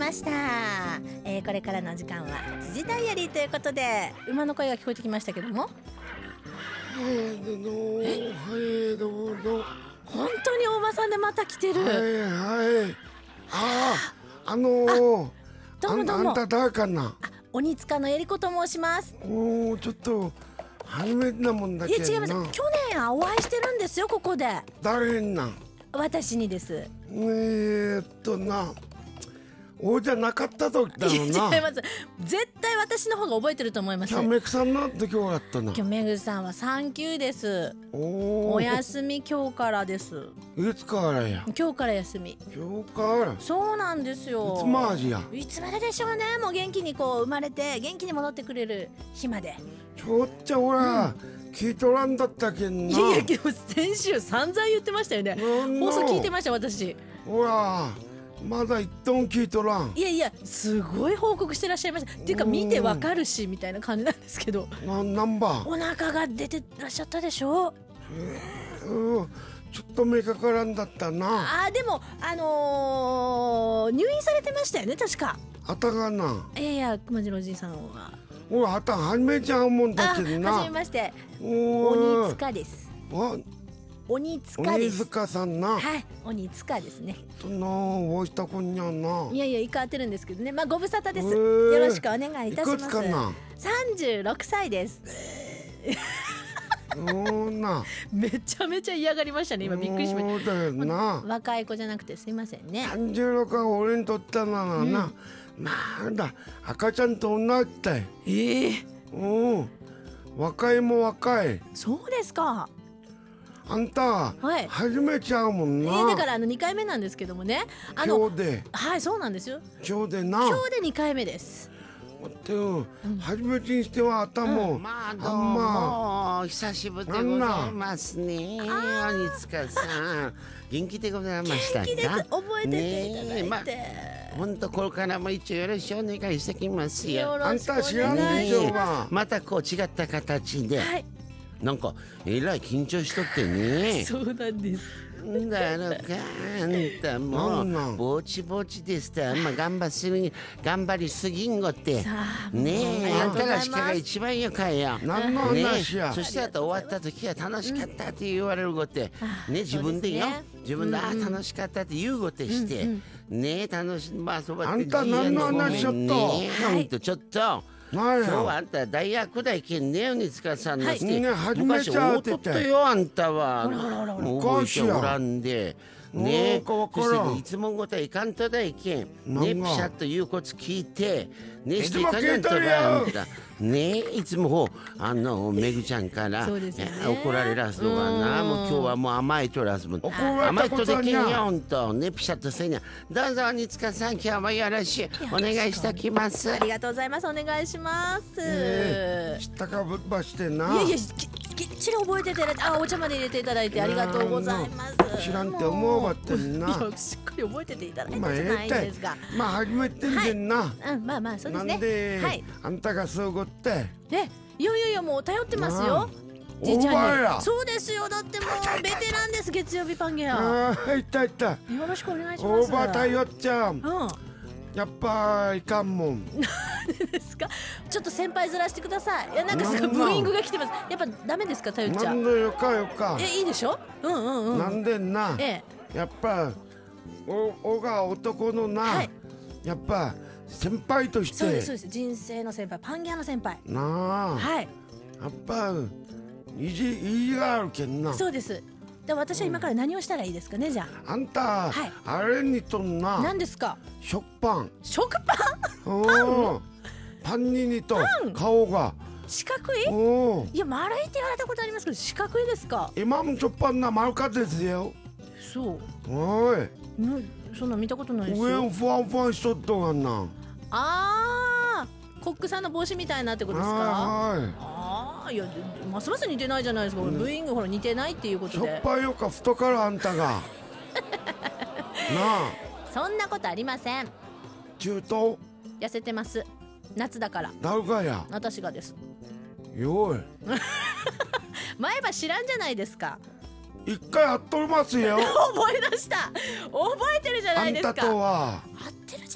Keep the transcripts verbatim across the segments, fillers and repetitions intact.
ました。えー、これからの時間は時事ダイアリーということで、馬の声が聞こえてきましたけども、 はいどうぞ、はいどうぞ。 本当に大間さんでまた来てる。 はいはい。ああ、あのー、 どうもどうも。 あんた誰かな。 あ、鬼塚のえりこと申します。 おお、ちょっと初めてなもんだけどな。 いや違います。去年はお会いしてるんですよ、ここで。 誰な。 私にです。 えーっとな、おじゃなかった時だろうな。 違います。絶対私の方が覚えてると思います。 キャメクさんなんて今日だったな。 今日めぐさんは産休です。 おお休み今日からです。 いつからや。 今日から休み。 今日からそうなんですよ。 いつまでや。 いつまででしょうね。もう元気にこう生まれて元気に戻ってくれる日まで。 ちょっちゃほら、うん、聞いとらんだったけんな。 いやいや、でも先週散々言ってましたよね。放送聞いてました私。 ほらまだ一トン聞いとらん。 いやいや、すごい報告してらっしゃいました。っていうか見てわかるしみたいな感じなんですけど。 な、なんばお腹が出てらっしゃったでしょ。 えー、うん、ちょっと目かからんだったな。 あー、でもあのー、入院されてましたよね確か。 あたがな。 いやいや、熊次郎じいさんは。 おい、あたはじめちゃんもんだけどな。 はじめまして。鬼塚です。 あ、 鬼塚です。 鬼塚さんな。 はい、鬼塚ですね。 とな、おいしたこんにゃんな。 いやいや、いかわってるんですけどね。まあご無沙汰です。よろしくお願いいたします。 いくつかな。 三十六歳です。 おな。 めちゃめちゃ嫌がりましたね。今びっくりしました。 そうだよな。 若い子じゃなくてすいませんね。 三十六は俺にとったなな、うん、なんだ赤ちゃんと同じだい。 ええー、 うん、若いも若い。 そうですか。 あんた、はい、初めちゃうもんな。 えー、だからあのにかいめなんですけどもね。あの今日で。 はい、そうなんですよ。 今日でな。 今日でにかいめです。 でも、うん、初めてにしては頭、うん、 まあどうも久しぶりでございますね。鬼塚さん元気でございましたか。 元気です。覚えてていただいて、ま、 本当これからも一応よろしくお願いしてきますよ。 あんた知らないでしょうが、 またこう違った形で、はい、なんかえらい緊張しとってね。 そうなんです。 だろか、あんたもうぼちぼちですって、まあ頑張すぎ頑張りすぎんごってねえ、あんたがしかが一番よかよ。 何の話や。 そしてあと終わった時は楽しかったって言われるごってね、自分でよ、自分であ楽しかったって言うごってしてね、楽しまあそばって。 あんた何の話しちゃった。 ほんとちょっと。今日はあんた大学大県ね、鬼塚さんのして、はい、昔会うとったよあんたは。もう覚えておらんでね、そしていつもごといかんとだいけんね、ピシャッと言うこと聞いてね、していかなんとばあんたね、いつもあのめぐちゃんから怒られらすのがな、もう今日はもう甘いとらすもん。甘いとでけんよほんとね、ピシャッとせんにゃ。どうぞ鬼塚さん、今日もよろしくお願いしてきます。 ありがとうございます。お願いします。 知ったかぶっばしてな。 いやいや、きっちり覚えてて、あ、お茶まで入れていただいてありがとうございます。 知らんって思うわってんな。 しっかり覚えてていただいたじゃないですか。 まあ初めてんでんな。 うん、まあまあそうですね。 なんであんたがそうごってね、いやいやいや、もう頼ってますよ。じいちゃんに。そうですよ。だってもうベテランです。月曜日パンゲア。 ああ、いたいた。よろしくお願いします。 オーバー頼っちゃう。やっぱいかんもん。 なんでですか。ちょっと先輩ずらしてください。いや、なんかブーイングが来てます。やっぱダメですか、頼っちゃう。 なんでよかよか。 え、いいでしょ。うんうんうん。 なんでんな。ええ。やっぱおおが男のな。やっぱ先輩として。 そうですそうです。人生の先輩、パンギャの先輩。 なあ。 はい。 やっぱ意地意地があるけんな。 そうです。で、私は今から何をしたらいいですかね、じゃあ。あんた、はい、あれにとんな。 何ですか。 食パン。 食パン。 パン。パンににと顔が。 四角い。いや、丸いって言われたことありますけど、四角いですか。 今も食パンな丸かですよ。 そう。 おい。 そんな見たことないですよ。 上をふわふわしとっとがな。 ああ、コックさんの帽子みたいなってことですか。はい。ああ、いや、ますます似てないじゃないですか。ブーイングほら似てないっていうことで。 しょっぱいよか太からあんたが。なあ。 そんなことありません。 中東。 痩せてます。夏だから。 誰かや。 私がです。 よい。 前歯知らんじゃないですか。 一回会っとりますよ。 覚え出した。覚えてるじゃないですか。 あんたとは。 合ってるじゃ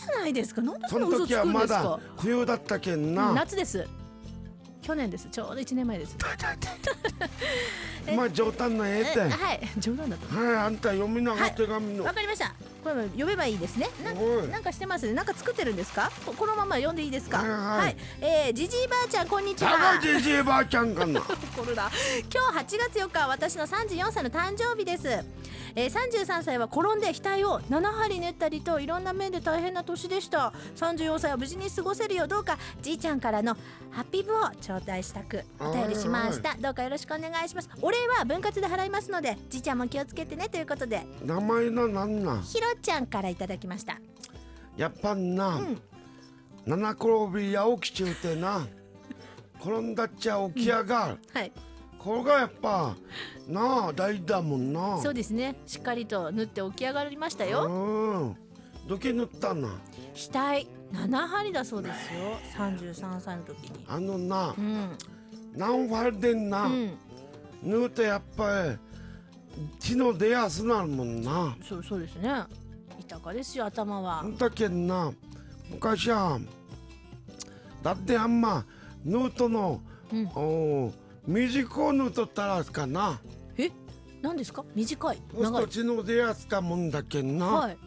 ゃないですか。なんでそんなその時は嘘つくんでますだか。 冬だったけんな。 夏です。去年です。ちょうどいちねんまえです。 まあ冗談のええって。 はい、冗談だと。 はい、あんた読みながら手紙の。 わかりました。これも読めばいいですね。ななんかしてますね。なんか作ってるんですか。ここのまま読んでいいですか。 はいはいはい。えー、じじいばあちゃんこんにちは。 だがじじいばあちゃんかな。 これだ。今日はちがつよっかは私のさんじゅうよんさいの誕生日です。えー、さんじゅうさんさいは転んで額をななはり縫ったりといろんな面で大変な年でした。さんじゅうよんさいは無事に過ごせるようどうかじいちゃんからのハッピーブを頂戴したくお便りしました。どうかよろしくお願いします。お礼は分割で払いますのでじいちゃんも気をつけてねということで、 名前のなんなん。 ひろちゃんからいただきました。 やっぱな、うん、七転び八起きちゅうてな、転んだっちゃ起き上がる、うん、はい、これがやっぱなあ大事だもんな。 そうですね。しっかりと縫って起き上がりましたよ。 うん。どけ縫ったな。 額ななはりだそうですよ。さんじゅうさんさいの時に。 あのな、 うん、 何針でんな、うん、縫うてやっぱり血の出やすなるもんな。 そうそうですね。豊かですよ頭は。 だけんな昔はだってあんま縫うとの、うん、お短い縫うとったらすかな。 え、何ですか。短い長い。血の出やすかもんだけんな、はい、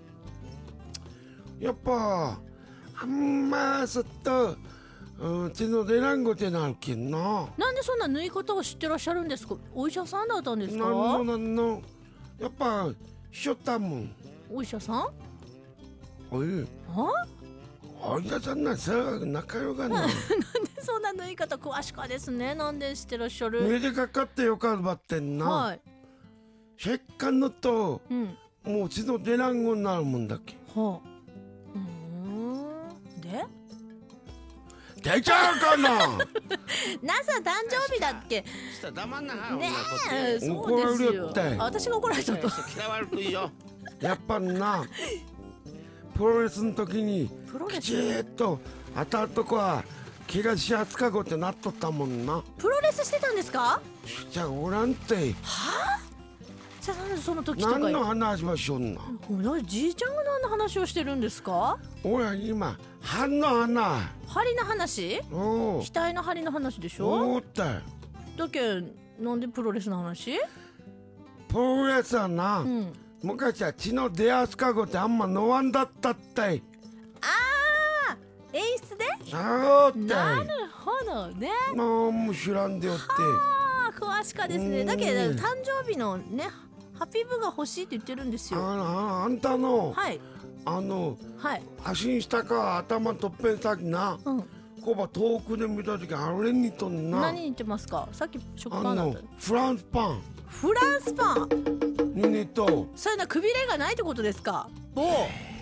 やっぱあんますっと、うん、血の出らんごてなるけんな。 なんでそんな縫い方を知ってらっしゃるんですか。お医者さんだったんですか。 なんのなんのやっぱしょったもん。 お医者さん。 おい、 あお医者さんなさ仲良がな。 なんでそんな縫い方詳しかですね。なんで知ってらっしゃる。 目でかかってよかばってんな、はい、血管のと、うん、もう血の出らんごになるもんだっけ。はあ、うーんで出ちゃうかな。 ナさん誕生日だっけ。 黙んなねえ、そうですよ。私が怒られちゃった。 やっぱなプロレスの時にきちっと当たるとこは怪我しやすかごってなっとったもんな。 プロレスしてたんですか。 じゃあおらんて。 はあ。じゃあなんでその時とか何の話はしょんな。 じいちゃんが何の話をしてるんですか。 俺は今針の花。 針の話。額の針の話でしょ。 おっただけなんでプロレスの話。 プロレスはな、うん、昔は血の出やすかごってあんまのわんだったったい。 ああ、演出で。 あーったい。 なるほどね。 なんも知らんでよって。 はあ、詳しかですね。だけど誕生日のねハッピーブが欲しいって言ってるんですよ。 あ, あんたの、はい、あの、 はい、 足下か頭とっぺん先な、うん、こば遠くで見た時あれにとんな。 何言ってますか。さっき食パンだった。 フランスパン。 フランスパンに似とそういうのくびれがないってことですか。おお、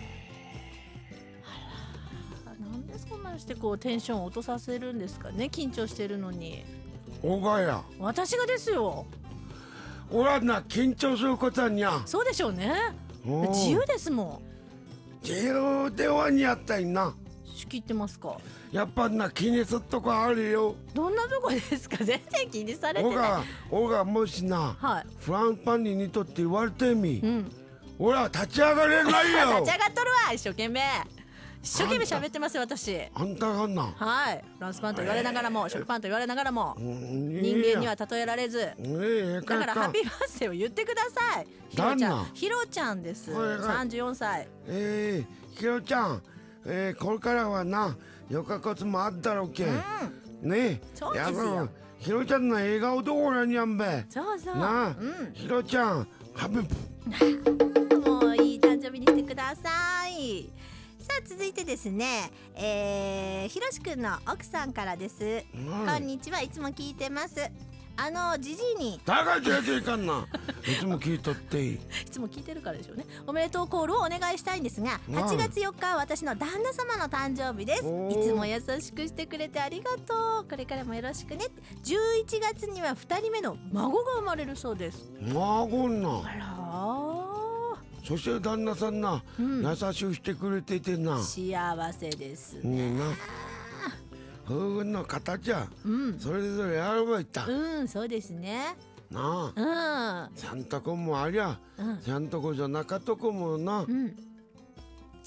なんでそんなしてこうテンションを落とさせるんですかね。緊張してるのに。 おがや私がですよ。 俺はな緊張することはにゃ。 そうでしょうね。自由ですもん。自由ではにあったいな。 仕切ってますか。 やっぱな気にするとこあるよ。 どんなとこですか。全然気にされてない。 俺が俺がもしな、はい、フランスパンに似とって言われてみ、うん、俺は立ち上がれないよ。 立ち上がっとるわ。一生懸命一生懸命喋ってますよ私。 あんたがな。 はい。フランスパンと言われながらも、食パンと言われながらも、人間には例えられず、だからハッピーバースデーを言ってください。ひろちゃん。ひろちゃんです。さんじゅうよんさい。 ええ、ひろちゃん、えー、これからはなよかこつもあったろうけ、うん、ねえ。 そうですよ。 ひろちゃんの笑顔どこらにゃんべ。 そうそう。 なあ、うん、ひろちゃんハッピーもういい誕生日にしてください。さあ続いてですね、えー、ひろしくんの奥さんからです、うん、こんにちは。いつも聞いてます。あのじじいにだからじゃいかんな。いつも聞いとっていい。いつも聞いてるからでしょうね。おめでとうコールをお願いしたいんですが、はちがつよっかは私の旦那様の誕生日です。いつも優しくしてくれてありがとう。これからもよろしくね。じゅういちがつにはふたりめの孫が生まれるそうです。 孫な。 あらー。 そして旦那さんな、うん、優しくしてくれててな。 幸せですね。 ねな。夫婦の形は、うん、それぞれあればいった。 うん、そうですね。 なあ。うん。ちゃんとこもありゃ、うん、ちゃんとこじゃなかとこもな。うん。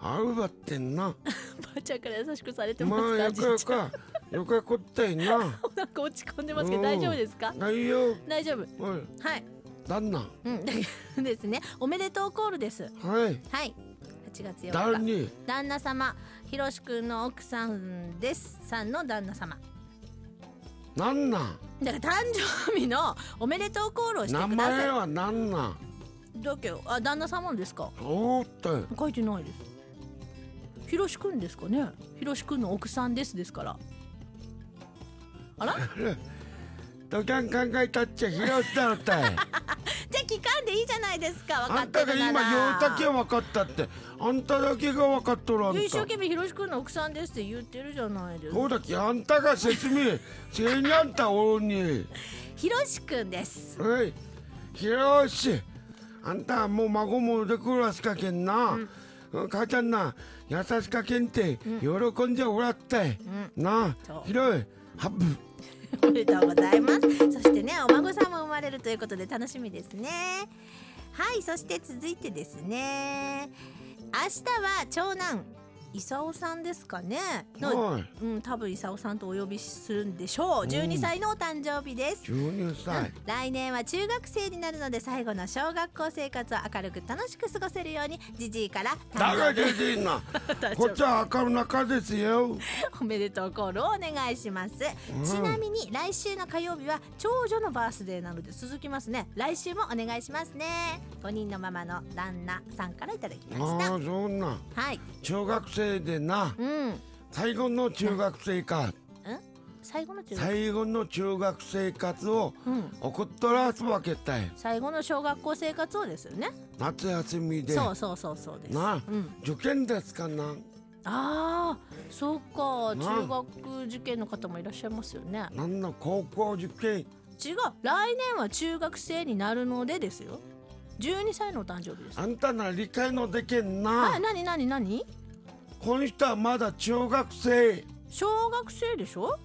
あうばってんな。 ばあちゃんから優しくされてますか。 まあよかよかよかこったいな。 なんか落ち込んでますけど大丈夫ですか。 大丈夫。 大丈夫。はい。 旦那。 うんですね。おめでとうコールです。 はい。 はい。はちがつよっか。誰？ 旦那様、ひろしくんの奥さんです。さんの旦那様。 なんなんだから誕生日のおめでとうコールをしてください。名前はなんなんだけど、あ、旦那様ですか。 おーって書いてないです。ひろしくんですかね。ひろしくんの奥さんですですから。あらどきゃん考えたっちゃひろしだろってじゃあ聞かんでいいじゃないですか。分かってるなら。 あんたが今言うだけ分かったって。あんただけが分かっとる。あんた一生懸命ひろしくんの奥さんですって言ってるじゃないですか。 そうだっけ。あんたが説明せにあんたおるにひろしくんです。 はいひろし、あんたもう孫もでくるわすかけんな、うん、母ちゃんな優しかけんて、うん、喜んじゃおらって、うん、なあひろいハップおめでとうございます。そしてね、お孫さんも生まれるということで楽しみですね。はい、そして続いてですね、明日は長男イサオさんですかねの、うん、多分イサオさんとお呼びするんでしょう。じゅうにさいのお誕生日です。 じゅうにさい、うん、 来年は中学生になるので、最後の小学校生活を明るく楽しく過ごせるように、じじいからだがじじいなこっちは明る中ですよおめでとうコールをお願いします、うん、ちなみに来週の火曜日は長女のバースデーなので続きますね。来週もお願いしますね。ごにんのママの旦那さんからいただきました。 ああ、そんな、 はい、 小学生でな、うん、最後の中学生か、 うん、最後の中学最後の中学生活を送っとらすわけたい、うん、 最後の小学校生活をですよね。 夏休みで。 そうそうそうそうですな、うん、受験ですかな。 ああ、そうか。中学受験の方もいらっしゃいますよね。 なんの高校受験。 違う、来年は中学生になるのでですよ。じゅうにさいのお誕生日です。 あんたなら理解のできんな。 はい、なになになに。 この人はまだ中学生。 小学生でしょ。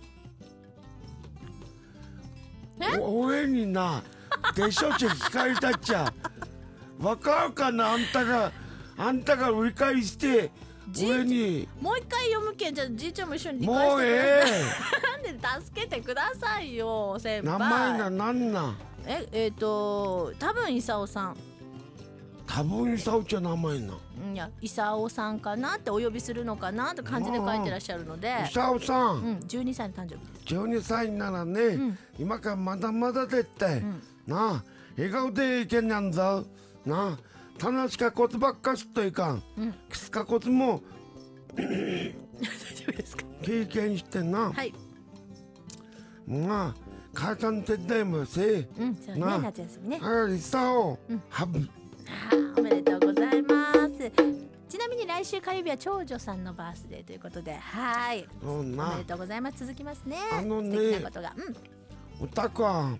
え、俺になでしょって聞かれたっちゃわかるかな。あんたがあんたが理解して俺にもう一回読むけん。じゃあじいちゃんも一緒に理解してください。もうええなんで助けてくださいよ先輩。 名前ななんなん。 ええー、と多分イサオさん。 多分イサオちゃん名前な。 いや、イサオさんかなってお呼びするのかなって感じで書いてらっしゃるので。 イサオさん、 うん、じゅうにさいの誕生日です。 じゅうにさいならね、うん、今からまだまだでって、うん、なあ笑顔でいけんなんぞなあ。楽しかことばっかしといかん、うん、きつかことも大丈夫ですか。 経験してな。 はい。 まあ母ちゃん手伝いもせ、 うん、そうね、夏休みね。 はい、イサオ、うん、ハブ。 おめでとうございます。ちなみに来週火曜日は長女さんのバースデーということで、はい、おめでとうございます。続きますね。 あのね、 素敵なことが、 うん、おたくは、 はい、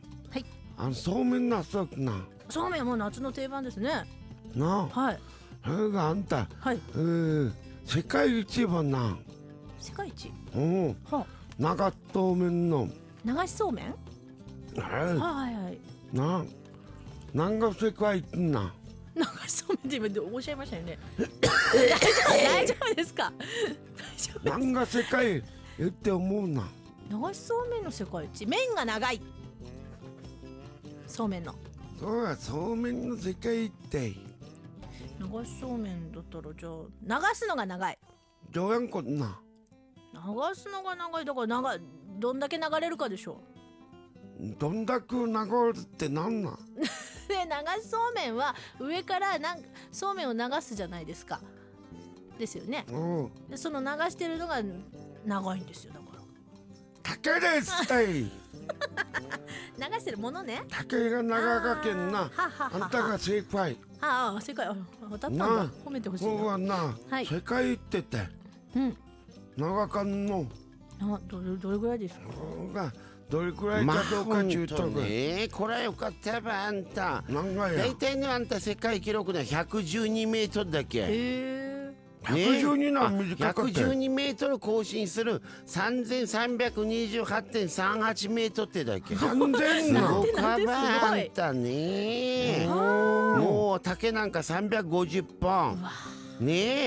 あのそうめんなそうな。 そうめんはもう夏の定番ですね。 なあ、はい。 それがあんた、 はい、 えー、世界一番な。 世界一。 うん。はあ、長そうめんの。 流しそうめん。 はい。 はいはい。 な、なんが世界一な。 流しそうめんって今おっしゃいましたよね。大丈夫ですか。大丈夫。 なんが世界言って思うな。 流しそうめんの世界一。麺が長い。そうめんの。 そうや、そうめんの世界一って。 流しそうめんだったらじゃあ流すのが長い。 どうやんこんな。 流すのが長いだから長い、どんだけ流れるかでしょ。 どんだけ流るってなんなん。 で流しそうめんは上からなんそうめんを流すじゃないですか。ですよね。 うん、 でその流してるのが長いんですよ。だから竹ですって流してるものね。 竹が長かけんな。ははははあんたが正解。 ああ正解。当たったんだ。褒めてほしいな。 僕はな、はい、世界行ってて、うん、長かんのあ ど, どれぐらいですか。 どれくらいかどうか中途ね。これはよかったばあんた。 何がや。 大体ねあんた世界記録のひゃくじゅうにメートルだけ。へえ。 ひゃくじゅうにな短かった。ひゃくじゅうにメートル更新するさんぜんさんびゃくにじゅうはちてんさんはちメートルってだけ。 さんぜんな。 すごかばあんたね。もう竹なんかさんびゃくごじゅっぽん。ねえ。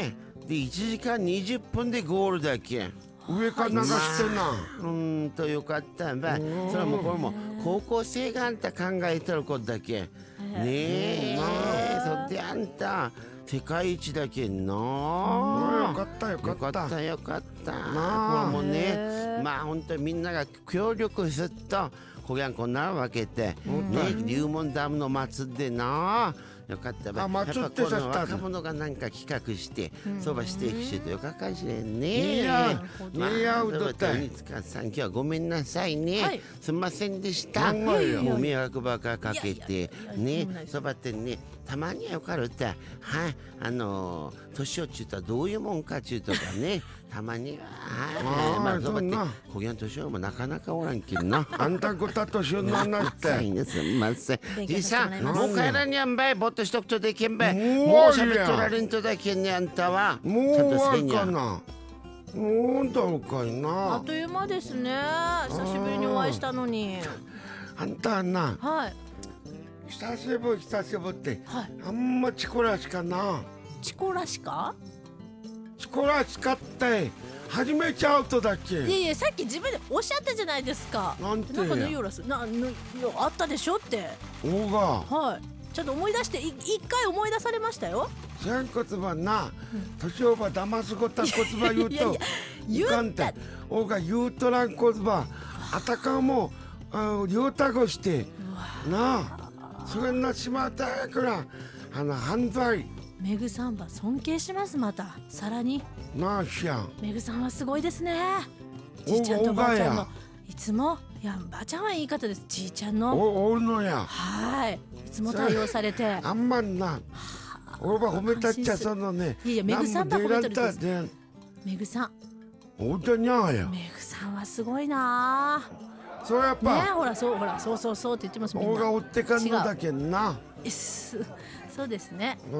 でいちじかんにじゅっぷんでゴールだけ。 上から流してな。 うんとよかったば。それはもうこれも高校生があんた考えてることだけ。ねえ。それであんた世界一だけんの。 よかったよかった。 よかったよかった。これもね、まあ本当にみんなが協力するとこげんこんなわけで、ね、龍門ダムの祭りでな。よかったば。やっぱこの若者がなんか企画してそばしていくしとよかかしれんね。 いやいやうどった鬼塚さん今日はごめんなさいね。すみませんでした。 もう迷惑ばっかかけてねそばってねたまにはよかるってはいあの年をちゅうとはどういうもんかちゅうとかねたまにははいまあそばってこげん年をもなかなかおらんけんな。 あんたこた年をなんなって。 すみません。じいさんもう帰らにゃんばいぼっとしとくとでけんばい。もう喋っとられんとだけんねあんたは。 もう終わるかな。もうだろかいな。 あっという間ですね。久しぶりにお会いしたのに。 あんたはな。 はい。 久しぶり久しぶりって、はい、あんまチコラしかな。 チコラしか？ チコラしかって始めちゃうとだっけ。 いやいやさっき自分でおっしゃったじゃないですか。 なんてなんかヌヨラスなぬあったでしょって。 おが。 はい。ちょっと思い出してい一回思い出されましたよ。 知らんこつばな、年をば騙すごたこつば言うといかんて。おが言うとらんこつばあたかも両たごしてなあ。それなしまったやからあの犯罪。 メグさんは尊敬します。またさらになあしやん。 メグさんはすごいですね。じいちゃんとばあちゃんのいつもいやばあちゃんはいい方です。じいちゃんのおおるのや。 はいいつも対応されてあんまんなおば褒めたっちゃそのね。 いやいやメグさんば褒めてるんです。メグさんおじゃにゃや。 メグさんはすごいな。 そうやっぱねほらそうほらそうそうそうって言ってますみんな。 おが追ってかんのだけんな。 そうですね。 うん。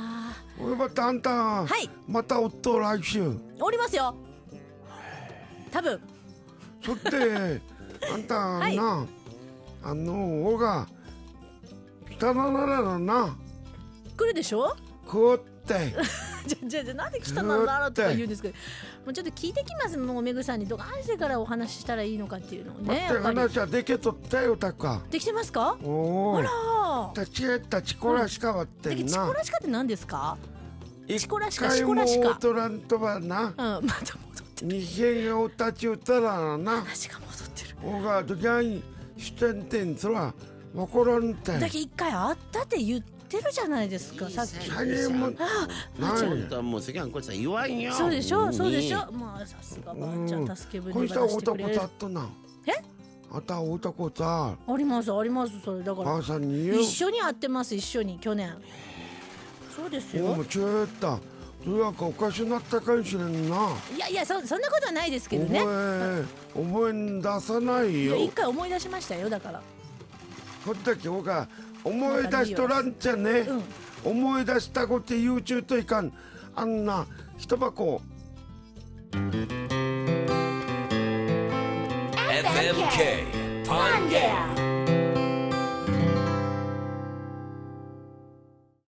俺ばあんたはいまた夫来週おりますよ。多分。 そってあんたなあのおが汚ならのな来るでしょ。 こうってじゃじゃじゃなんで汚ならとか言うんですけど、もうちょっと聞いてきますもうめぐさんにどうしてからお話ししたらいいのかっていうのをね。 って話はできとったよたか。 できてますか。 おお。 あら。 立ち会ったチコラシカはってんな。 チコラシカって何ですか。チコラシカチコラシカ。一回もオートランとはな。うんまた戻ってる。 二軒がお立ち打ったらな。 話が戻ってる。 おがどぎゃんしてんてんそらわからんて。 だけ一回あったって言ってるじゃないですかさっき。 何もないもう世間こいつは言わんよ。 そうでしょそうでしょ。まあさすがばあちゃん助け舟が出してくれる。 こいつは男だったな。 え？ あた男さ。 ありますありますそれだから。 ばさんに一緒に会ってます一緒に去年。そうですよ。 もうちょっと。それはおかしなったかもしれんな。 いやいや そ, そんなことはないですけどね。 覚え思い出さないよ。 一回思い出しましたよだから。 こんだけおが思い出しとらんちゃね、うん、思い出したこと言うちゅうといかんあんな一箱エフエムケー パンゲア